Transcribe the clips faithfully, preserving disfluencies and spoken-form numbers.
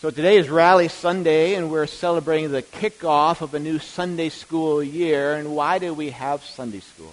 So today is Rally Sunday, and we're celebrating the kickoff of a new Sunday school year. And why do we have Sunday school?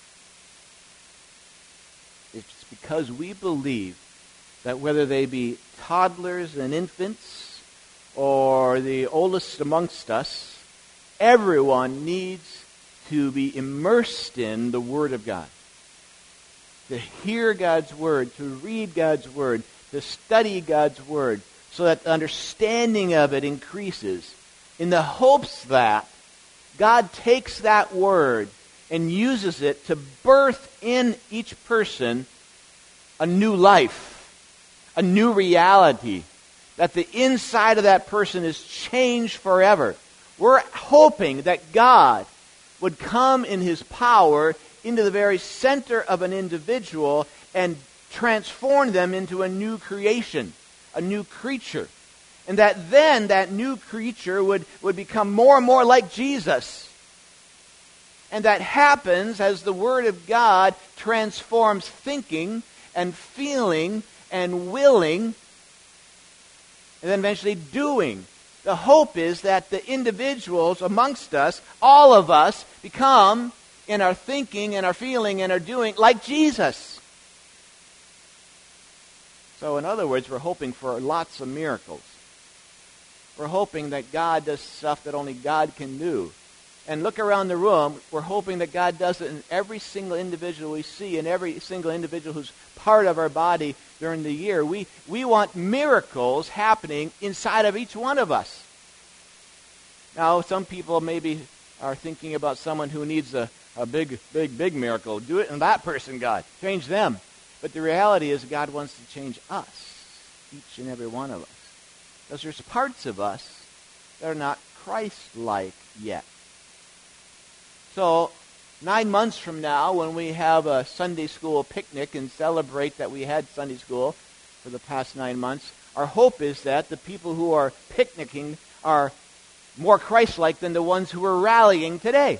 It's because we believe that whether they be toddlers and infants or the oldest amongst us, everyone needs to be immersed in the Word of God. To hear God's Word, to read God's Word, to study God's Word, so that the understanding of it increases, in the hopes that God takes that Word and uses it to birth in each person a new life, a new reality, that the inside of that person is changed forever. We're hoping that God would come in His power into the very center of an individual and transform them into a new creation, a new creature. And that then that new creature would, would become more and more like Jesus. And that happens as the Word of God transforms thinking and feeling and willing, and then eventually doing. The hope is that the individuals amongst us, all of us, become, in our thinking and our feeling and our doing, like Jesus. So in other words, we're hoping for lots of miracles. We're hoping that God does stuff that only God can do. And look around the room, we're hoping that God does it in every single individual we see, and every single individual who's part of our body during the year. We, we want miracles happening inside of each one of us. Now, some people maybe are thinking about someone who needs a, a big, big, big miracle. Do it in that person, God. Change them. But the reality is God wants to change us, each and every one of us. Because there's parts of us that are not Christ-like yet. So, nine months from now, when we have a Sunday school picnic and celebrate that we had Sunday school for the past nine months, our hope is that the people who are picnicking are more Christ-like than the ones who are rallying today.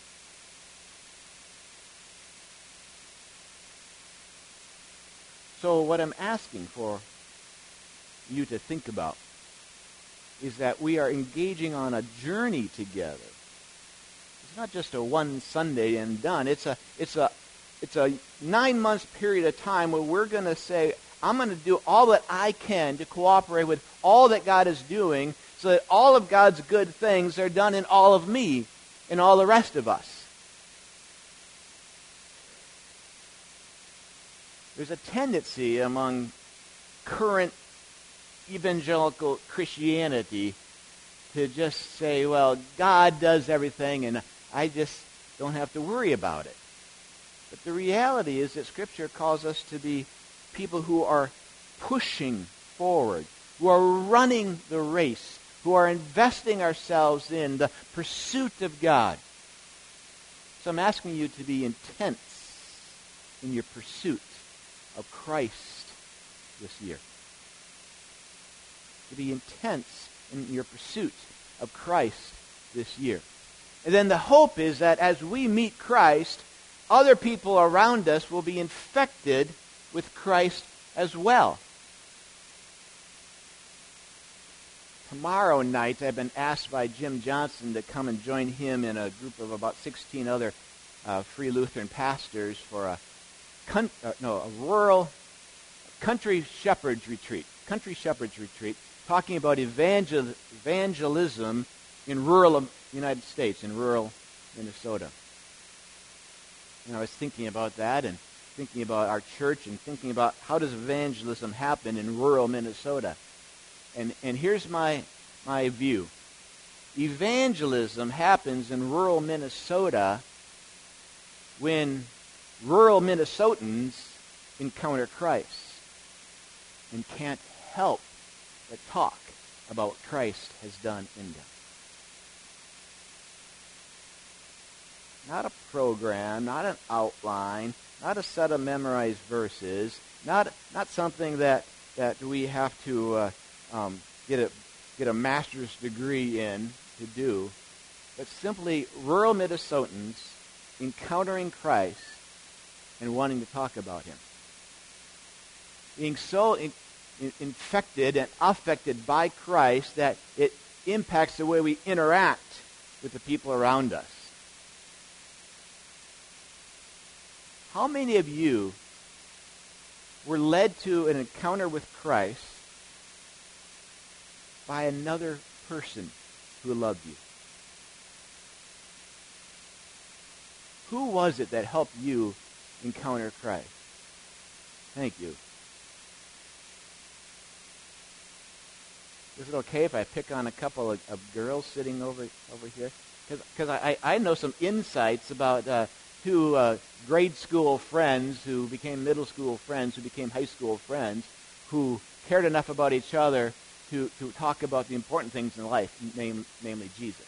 So what I'm asking for you to think about is that we are engaging on a journey together. It's not just a one Sunday and done. It's a it's a it's a nine month period of time where we're going to say, I'm going to do all that I can to cooperate with all that God is doing, so that all of God's good things are done in all of me and all the rest of us. There's a tendency among current evangelical Christianity to just say, well, God does everything and I just don't have to worry about it. But the reality is that Scripture calls us to be people who are pushing forward, who are running the race, who are investing ourselves in the pursuit of God. So I'm asking you to be intense in your pursuit of Christ this year. To be intense in your pursuit of Christ this year. And then the hope is that as we meet Christ, other people around us will be infected with Christ as well. Tomorrow night, I've been asked by Jim Johnson to come and join him in a group of about sixteen other uh, Free Lutheran pastors for a con- uh, no a rural country shepherds retreat. Country shepherds retreat, talking about evangel- evangelism in rural United States, in rural Minnesota. And I was thinking about that and thinking about our church and thinking about how does evangelism happen in rural Minnesota. And and here's my my view. Evangelism happens in rural Minnesota when rural Minnesotans encounter Christ and can't help but talk about what Christ has done in them. Not a program, not an outline, not a set of memorized verses, not not something that, that we have to uh, um, get a get a master's degree in to do, but simply rural Minnesotans encountering Christ and wanting to talk about Him. Being so in, in- infected and affected by Christ that it impacts the way we interact with the people around us. How many of you were led to an encounter with Christ by another person who loved you? Who was it that helped you encounter Christ? Thank you. Is it okay if I pick on a couple of, of girls sitting over over here? Because I, I know some insights about uh, two uh, grade school friends who became middle school friends, who became high school friends, who cared enough about each other to, to talk about the important things in life, name, namely Jesus.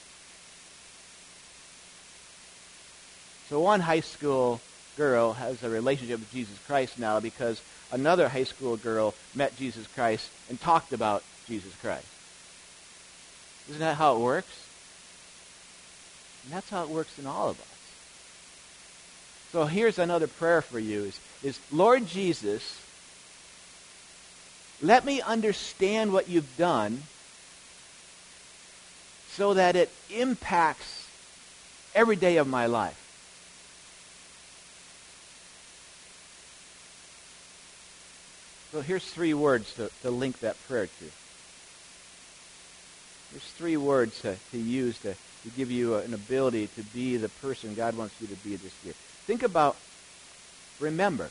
So one high school girl has a relationship with Jesus Christ now because another high school girl met Jesus Christ and talked about Jesus Christ. Isn't that how it works? And that's how it works in all of us. So here's another prayer for you is, is Lord Jesus, let me understand what you've done so that it impacts every day of my life. So here's three words to, to link that prayer to. There's three words to, to use to, to give you an ability to be the person God wants you to be this year. Think about remember.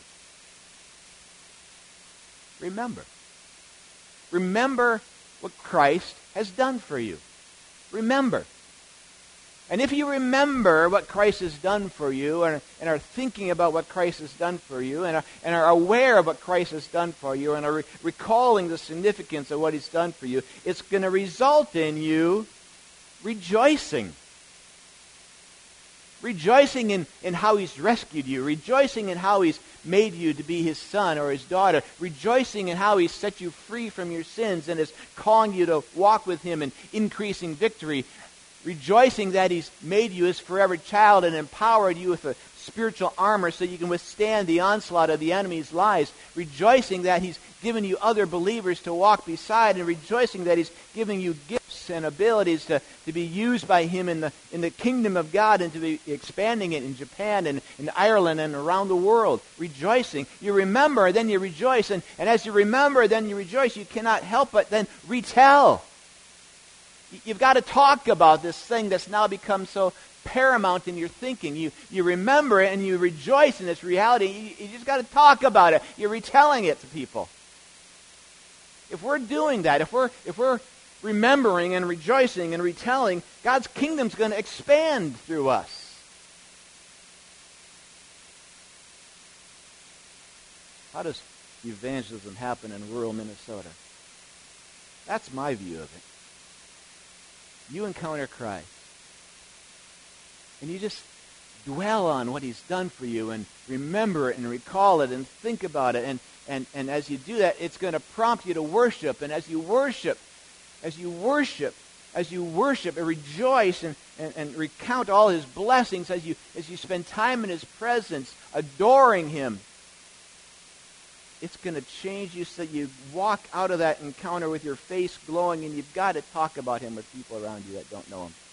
Remember. Remember what Christ has done for you. Remember. And if you remember what Christ has done for you and, and are thinking about what Christ has done for you and are, and are aware of what Christ has done for you and are re- recalling the significance of what he's done for you, it's going to result in you rejoicing. Rejoicing in, in how he's rescued you. Rejoicing in how he's made you to be his son or his daughter. Rejoicing in how he's set you free from your sins and is calling you to walk with him in increasing victory. Rejoicing that he's made you his forever child and empowered you with a spiritual armor so you can withstand the onslaught of the enemy's lies. Rejoicing that he's given you other believers to walk beside, and rejoicing that he's giving you gifts and abilities to, to be used by him in the in the kingdom of God and to be expanding it in Japan and in Ireland and around the world. Rejoicing. You remember, then you rejoice. And, and as you remember, then you rejoice. You cannot help but then retell. You've got to talk about this thing that's now become so paramount in your thinking. You you remember it and you rejoice in its reality. You, you just got to talk about it. You're retelling it to people. If we're doing that, if we're if we're remembering and rejoicing and retelling, God's kingdom's going to expand through us. How does evangelism happen in rural Minnesota? That's my view of it. You encounter Christ. And you just dwell on what he's done for you and remember it and recall it and think about it. And, and, and as you do that, it's going to prompt you to worship. And as you worship, as you worship, as you worship and rejoice and, and, and recount all his blessings, as you, as you spend time in his presence, adoring him, it's going to change you so you walk out of that encounter with your face glowing, and you've got to talk about him with people around you that don't know him.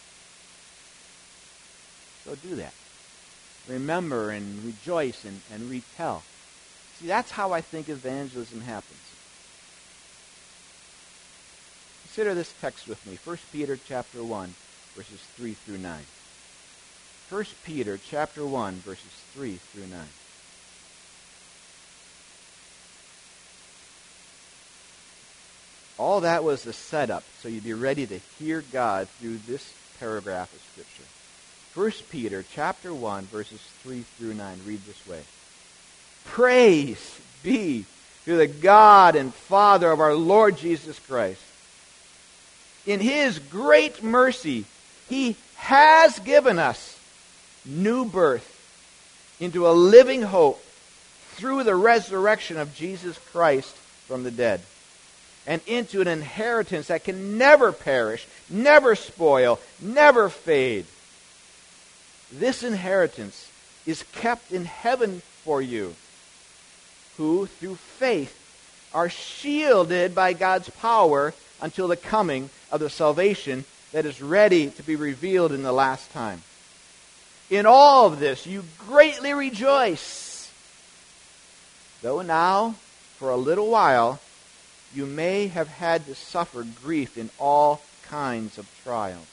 So do that. Remember and rejoice and, and retell. See, that's how I think evangelism happens. Consider this text with me. First Peter chapter one, verses three through nine. First Peter chapter one, verses three through nine. All that was the setup, so you'd be ready to hear God through this paragraph of Scripture. First Peter chapter one, verses three through nine, read this way. Praise be to the God and Father of our Lord Jesus Christ. In his great mercy, he has given us new birth into a living hope through the resurrection of Jesus Christ from the dead, and into an inheritance that can never perish, never spoil, never fade. This inheritance is kept in heaven for you, who through faith are shielded by God's power until the coming of the salvation that is ready to be revealed in the last time. In all of this, you greatly rejoice, though now, for a little while, you may have had to suffer grief in all kinds of trials.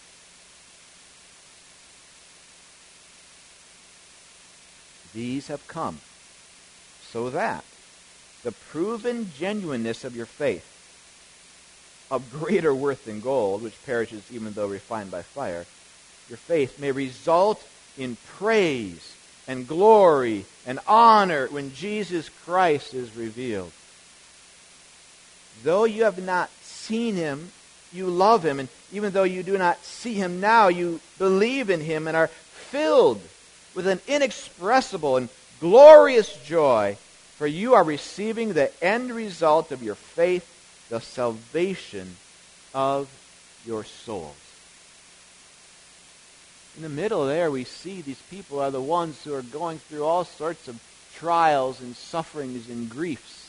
These have come so that the proven genuineness of your faith, of greater worth than gold, which perishes even though refined by fire, your faith may result in praise and glory and honor when Jesus Christ is revealed. Though you have not seen him, you love him, and even though you do not see him now, you believe in him and are filled with an inexpressible and glorious joy, for you are receiving the end result of your faith, the salvation of your souls. In the middle there, we see these people are the ones who are going through all sorts of trials and sufferings and griefs.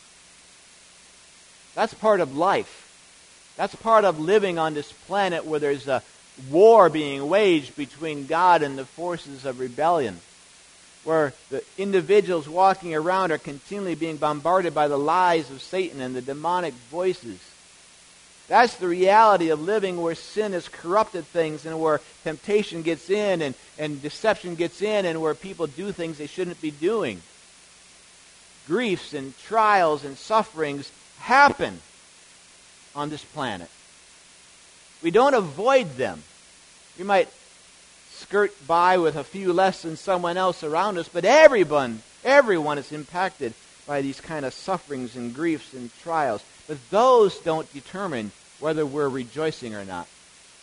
That's part of life. That's part of living on this planet where there's a war being waged between God and the forces of rebellion, where the individuals walking around are continually being bombarded by the lies of Satan and the demonic voices. That's the reality of living where sin has corrupted things and where temptation gets in and, and deception gets in and where people do things they shouldn't be doing. Griefs and trials and sufferings happen on this planet. We don't avoid them. We might skirt by with a few less than someone else around us, but everyone, everyone is impacted by these kind of sufferings and griefs and trials. But those don't determine whether we're rejoicing or not.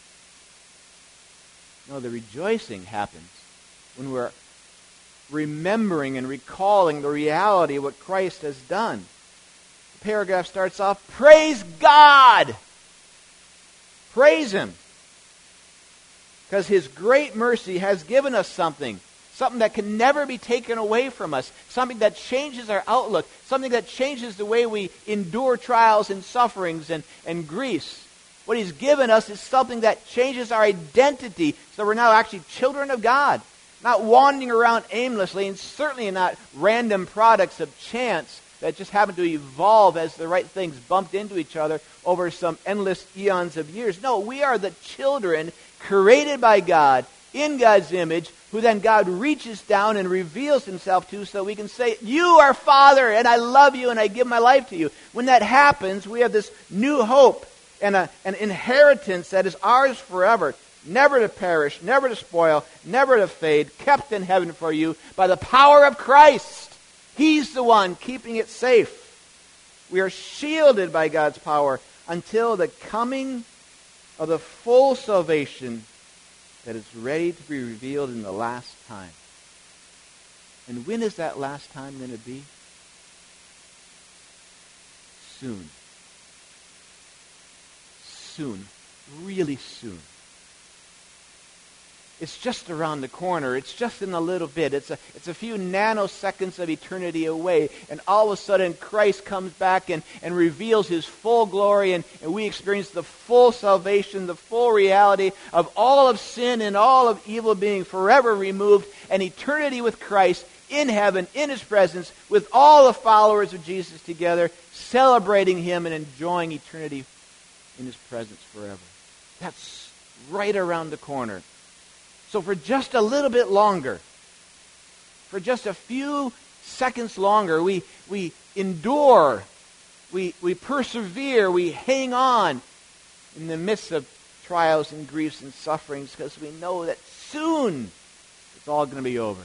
No, the rejoicing happens when we're remembering and recalling the reality of what Christ has done. The paragraph starts off, praise God! Praise him! Because his great mercy has given us something. Something that can never be taken away from us. Something that changes our outlook. Something that changes the way we endure trials and sufferings and, and griefs. What he's given us is something that changes our identity. So we're now actually children of God. Not wandering around aimlessly, and certainly not random products of chance that just happen to evolve as the right things bumped into each other over some endless eons of years. No, we are the children created by God, in God's image, who then God reaches down and reveals himself to so we can say, you are Father, and I love you, and I give my life to you. When that happens, we have this new hope and a, an inheritance that is ours forever, never to perish, never to spoil, never to fade, kept in heaven for you by the power of Christ. He's the one keeping it safe. We are shielded by God's power until the coming of the full salvation that is ready to be revealed in the last time. And when is that last time going to be? Soon. Soon. Really soon. It's just around the corner. It's just in a little bit. It's a, it's a few nanoseconds of eternity away. And all of a sudden, Christ comes back and, and reveals his full glory. And, and we experience the full salvation, the full reality of all of sin and all of evil being forever removed. And eternity with Christ in heaven, in his presence, with all the followers of Jesus together, celebrating him and enjoying eternity in his presence forever. That's right around the corner. So for just a little bit longer, for just a few seconds longer, we we endure, we we persevere, we hang on in the midst of trials and griefs and sufferings because we know that soon it's all going to be over.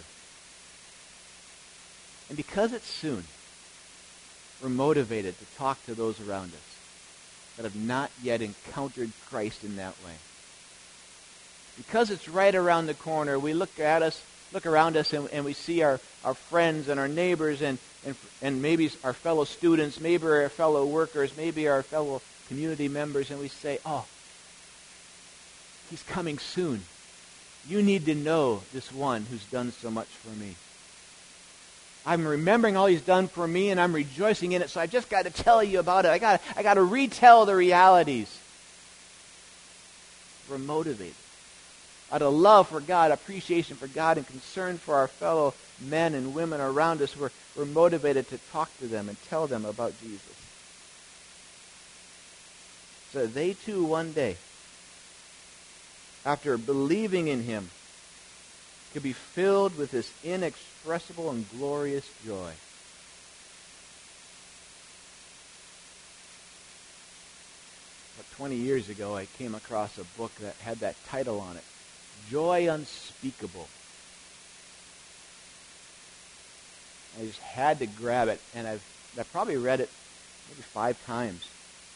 And because it's soon, we're motivated to talk to those around us that have not yet encountered Christ in that way. Because it's right around the corner, we look at us, look around us, and, and we see our, our friends and our neighbors and, and and maybe our fellow students, maybe our fellow workers, maybe our fellow community members, and we say, oh, he's coming soon. You need to know this one who's done so much for me. I'm remembering all he's done for me, and I'm rejoicing in it, so I just got to tell you about it. I got I got to retell the realities. We're motivated. Out of love for God, appreciation for God, and concern for our fellow men and women around us, we're, we're motivated to talk to them and tell them about Jesus. So they too one day, after believing in him, could be filled with this inexpressible and glorious joy. About twenty years ago, I came across a book that had that title on it, Joy Unspeakable. I just had to grab it, and I've I've probably read it maybe five times.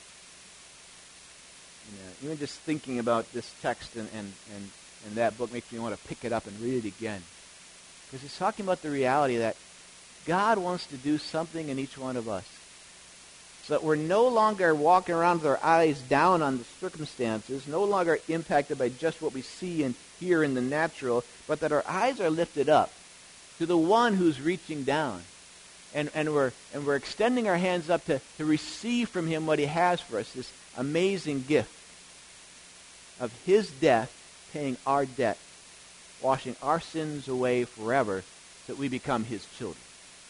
You know, even just thinking about this text and, and, and, and that book makes me want to pick it up and read it again. Because it's talking about the reality that God wants to do something in each one of us. So that we're no longer walking around with our eyes down on the circumstances, no longer impacted by just what we see and hear in the natural, but that our eyes are lifted up to the one who's reaching down. And, and we're and we're extending our hands up to, to receive from him what he has for us, this amazing gift of his death paying our debt, washing our sins away forever, so that we become his children.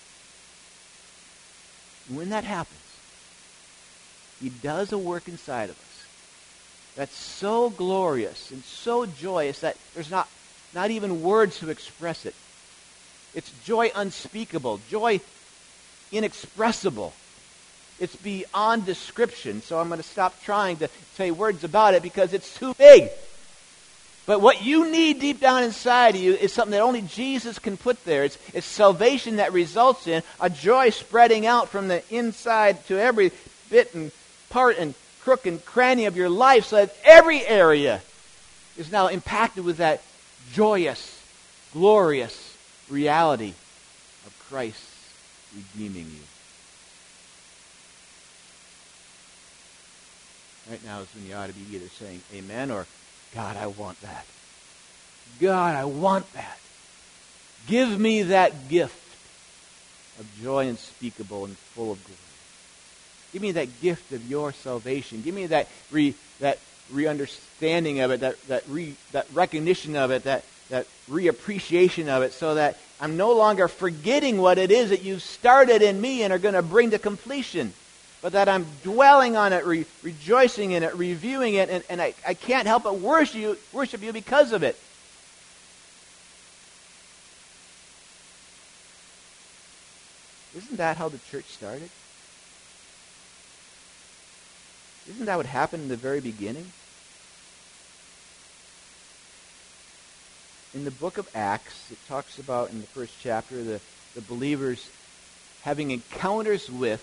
And when that happens, he does a work inside of us that's so glorious and so joyous that there's not, not even words to express it. It's joy unspeakable, joy inexpressible. It's beyond description, so I'm going to stop trying to say words about it because it's too big. But what you need deep down inside of you is something that only Jesus can put there. It's, it's salvation that results in a joy spreading out from the inside to every bit and part and crook and cranny of your life, so that every area is now impacted with that joyous, glorious reality of Christ redeeming you. Right now is when you ought to be either saying amen or, God, I want that. God, I want that. Give me that gift of joy unspeakable and full of glory. Give me that gift of your salvation. Give me that re, that re-understanding of it, that that re, that recognition of it, that that reappreciation of it, so that I'm no longer forgetting what it is that you've started in me and are going to bring to completion, but that I'm dwelling on it, re, rejoicing in it, reviewing it, and, and I, I can't help but worship you, worship you because of it. Isn't that how the church started? Isn't that what happened in the very beginning? In the book of Acts, it talks about, in the first chapter, the, the believers having encounters with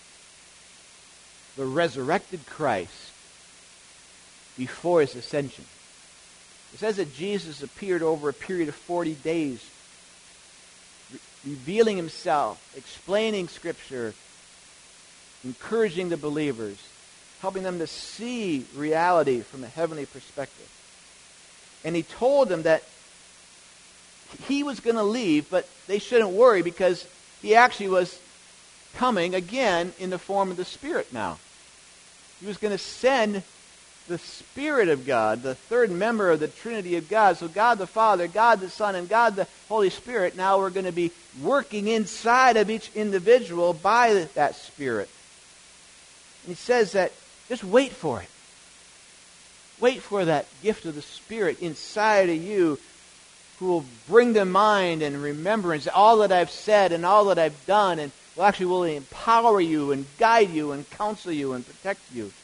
the resurrected Christ before his ascension. It says that Jesus appeared over a period of forty days, re- revealing himself, explaining Scripture, encouraging the believers, helping them to see reality from a heavenly perspective. And he told them that he was going to leave, but they shouldn't worry because he actually was coming again in the form of the Spirit now. He was going to send the Spirit of God, the third member of the Trinity of God. So God the Father, God the Son, and God the Holy Spirit now are going to be working inside of each individual by that Spirit. And he says that just wait for it. Wait for that gift of the Spirit inside of you, who will bring to mind and remembrance all that I've said and all that I've done, and will actually will empower you and guide you and counsel you and protect you. And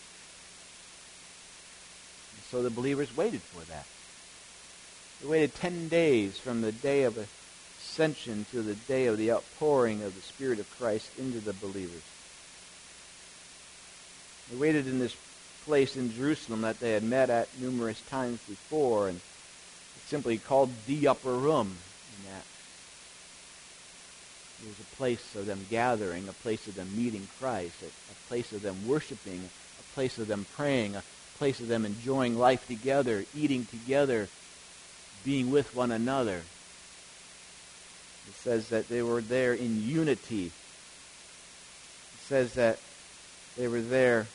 so the believers waited for that. They waited ten days from the day of ascension to the day of the outpouring of the Spirit of Christ into the believers. They waited in this place in Jerusalem that they had met at numerous times before, and it's simply called the upper room in that. It was a place of them gathering, a place of them meeting Christ, a, a place of them worshiping, a place of them praying, a place of them enjoying life together, eating together, being with one another. It says that they were there in unity. It says that they were there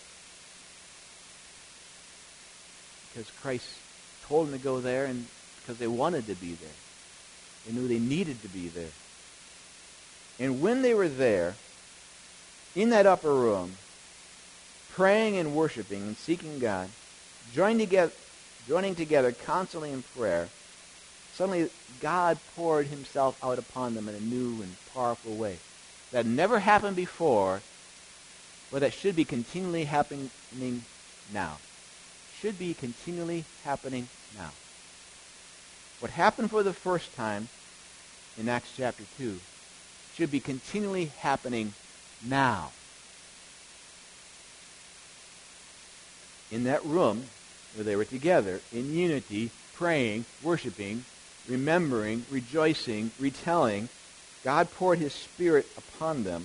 because Christ told them to go there and because they wanted to be there. They knew they needed to be there. And when they were there, in that upper room, praying and worshiping and seeking God, joining together, joining together constantly in prayer, suddenly God poured himself out upon them in a new and powerful way. That never happened before, but that should be continually happening now. Should be continually happening now. What happened for the first time in Acts chapter two should be continually happening now. In that room where they were together, in unity, praying, worshiping, remembering, rejoicing, retelling, God poured his Spirit upon them.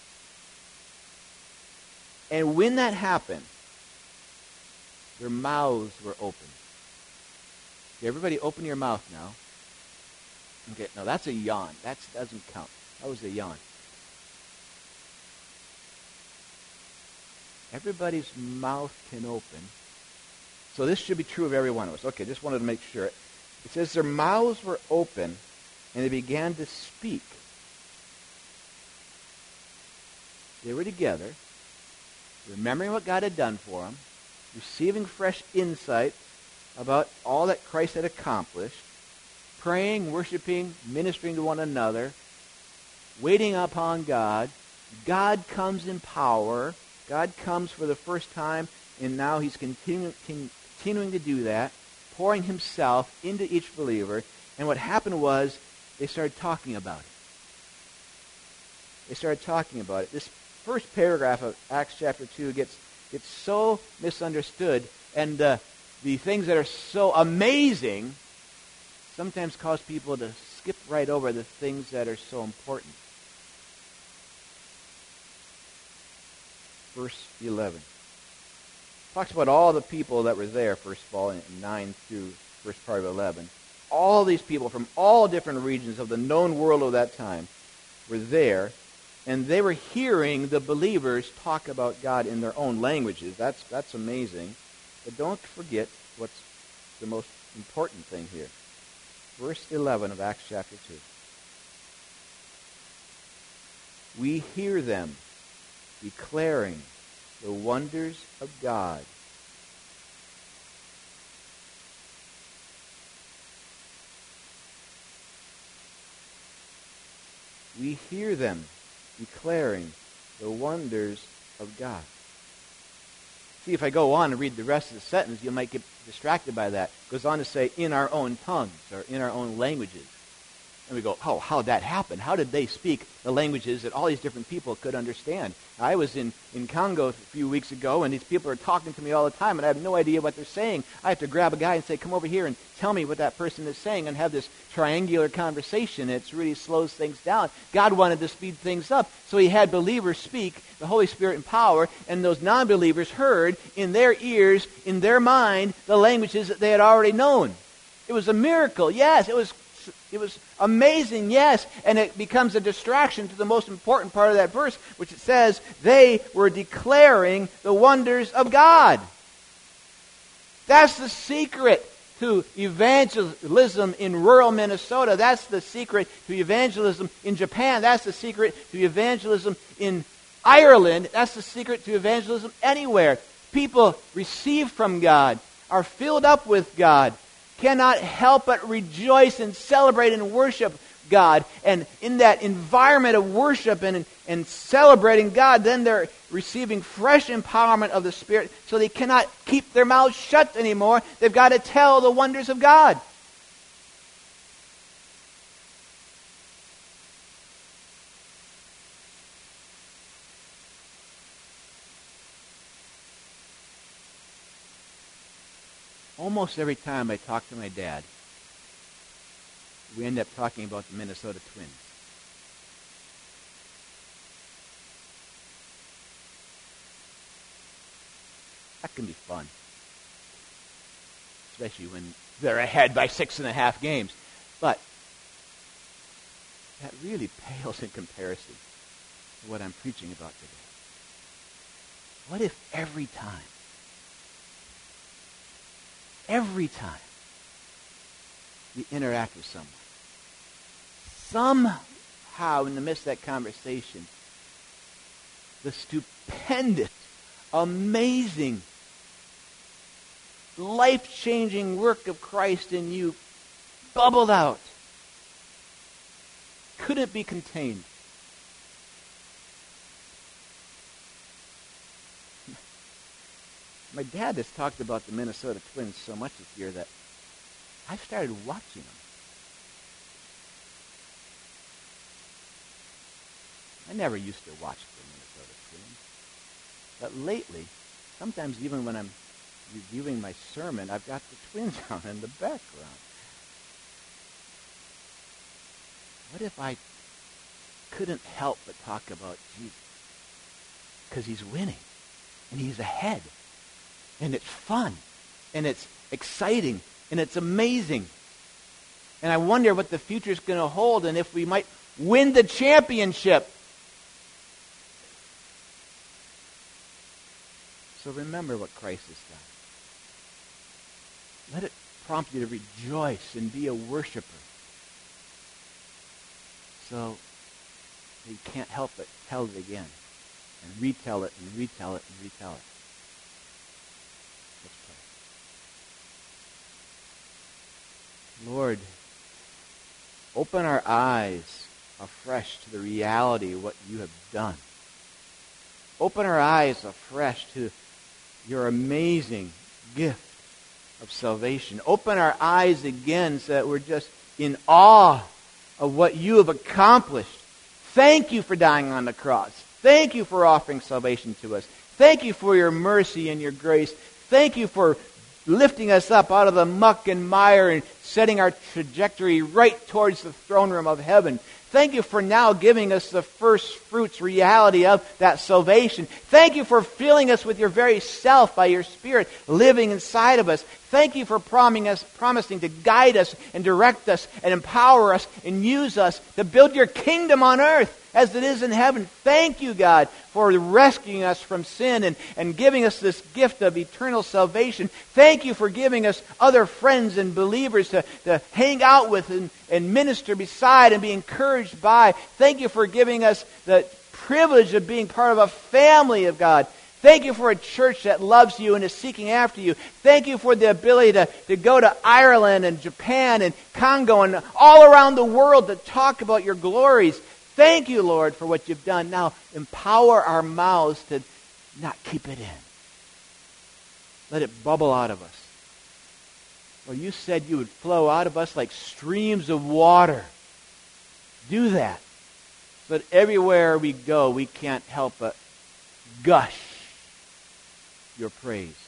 And when that happened, their mouths were open. Okay, everybody open your mouth now. Okay, no, that's a yawn. That doesn't count. That was a yawn. Everybody's mouth can open. So this should be true of every one of us. Okay, just wanted to make sure. It says their mouths were open and they began to speak. They were together, remembering what God had done for them, receiving fresh insight about all that Christ had accomplished, praying, worshiping, ministering to one another, waiting upon God. God comes in power. God comes for the first time, and now he's continu- continuing to do that, pouring himself into each believer. And what happened was they started talking about it. They started talking about it. This first paragraph of Acts chapter two gets, gets so misunderstood, and uh, the things that are so amazing sometimes cause people to skip right over the things that are so important. Verse eleven. Talks about all the people that were there, first of all, in nine through first part of eleven. All these people from all different regions of the known world of that time were there, and they were hearing the believers talk about God in their own languages. That's, that's amazing. But don't forget what's the most important thing here. Verse eleven of Acts chapter two. We hear them declaring the wonders of God. We hear them declaring the wonders of God. See, if I go on and read the rest of the sentence, you might get distracted by that. It goes on to say, in our own tongues, or in our own languages. And we go, oh, how did that happen? How did they speak the languages that all these different people could understand? I was in, in Congo a few weeks ago, and these people are talking to me all the time, and I have no idea what they're saying. I have to grab a guy and say, come over here and tell me what that person is saying, and have this triangular conversation. It really slows things down. God wanted to speed things up, so he had believers speak, the Holy Spirit in power, and those non-believers heard in their ears, in their mind, the languages that they had already known. It was a miracle, yes. It was It was amazing, yes, and it becomes a distraction to the most important part of that verse, which it says, they were declaring the wonders of God. That's the secret to evangelism in rural Minnesota. That's the secret to evangelism in Japan. That's the secret to evangelism in Ireland. That's the secret to evangelism anywhere. People receive from God, are filled up with God, cannot help but rejoice and celebrate and worship God. And in that environment of worship and, and celebrating God, then they're receiving fresh empowerment of the Spirit, so they cannot keep their mouths shut anymore. They've got to tell the wonders of God. Almost every time I talk to my dad, we end up talking about the Minnesota Twins. That can be fun. Especially when they're ahead by six and a half games. But that really pales in comparison to what I'm preaching about today. What if every time, every time you interact with someone, somehow in the midst of that conversation, the stupendous, amazing, life-changing work of Christ in you bubbled out? Could it be contained? My dad has talked about the Minnesota Twins so much this year that I've started watching them. I never used to watch the Minnesota Twins. But lately, sometimes even when I'm reviewing my sermon, I've got the Twins on in the background. What if I couldn't help but talk about Jesus? Because he's winning, and he's ahead, and it's fun, and it's exciting, and it's amazing. And I wonder what the future's going to hold, and if we might win the championship. So remember what Christ has done. Let it prompt you to rejoice and be a worshiper. So you can't help but tell it again, and retell it, and retell it, and retell it. Let's pray. Lord, open our eyes afresh to the reality of what you have done. Open our eyes afresh to your amazing gift of salvation. Open our eyes again so that we're just in awe of what you have accomplished. Thank you for dying on the cross. Thank you for offering salvation to us. Thank you for your mercy and your grace. Thank you for lifting us up out of the muck and mire and setting our trajectory right towards the throne room of heaven. Thank you for now giving us the first fruits reality of that salvation. Thank you for filling us with your very self by your Spirit living inside of us. Thank you for promising us, promising to guide us and direct us and empower us and use us to build your kingdom on earth as it is in heaven. Thank you, God, for rescuing us from sin and, and giving us this gift of eternal salvation. Thank you for giving us other friends and believers to, to hang out with and, and minister beside and be encouraged by. Thank you for giving us the privilege of being part of a family of God. Thank you for a church that loves you and is seeking after you. Thank you for the ability to, to go to Ireland and Japan and Congo and all around the world to talk about your glories. Thank you, Lord, for what you've done. Now, empower our mouths to not keep it in. Let it bubble out of us. Well, you said you would flow out of us like streams of water. Do that. But everywhere we go, we can't help but gush your praise.